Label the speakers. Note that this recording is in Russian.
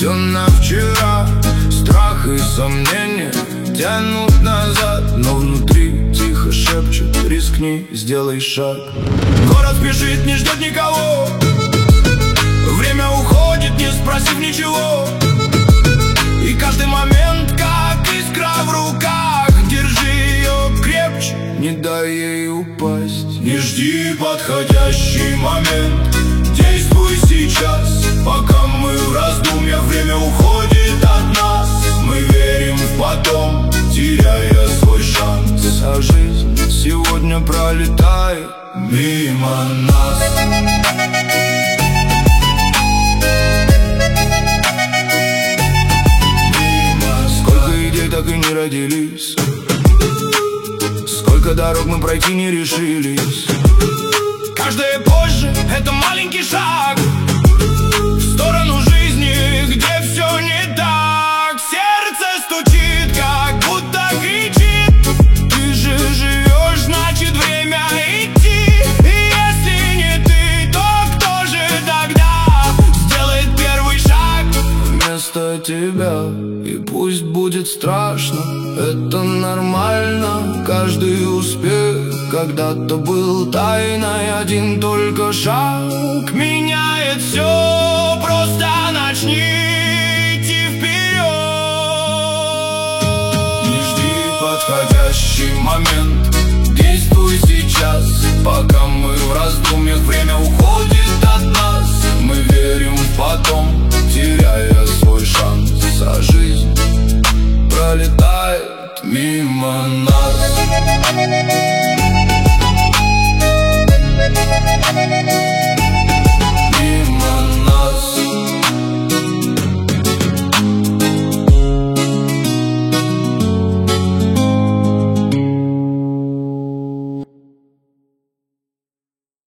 Speaker 1: все на вчера. Страх и сомнения тянут назад, но внутри тихо шепчут: рискни, сделай шаг. Город спешит, не ждет никого. Время уходит, не спросив ничего. И каждый момент, как искра в руках. Держи ее крепче, не дай ей упасть. Не жди подходящий момент, действуй сейчас, пока мы в раздумьях. Время уходит от нас, мы верим в потом, теряя свой шанс. А жизнь сегодня пролетает мимо нас. Сколько идей так и не родились, сколько дорог мы пройти не решились. Каждое позже — это маленький шаг в сторону жизни, где все не так. Сердце стучит, как будто кричит: ты же живешь, значит время идти. И если не ты, то кто же тогда сделает первый шаг вместо тебя? И пусть будет страшно, это нормально. Каждый успех когда-то был тайной. Один только шаг меняет все. Просто начни идти вперед. Не жди подходящий момент, действуй сейчас, пока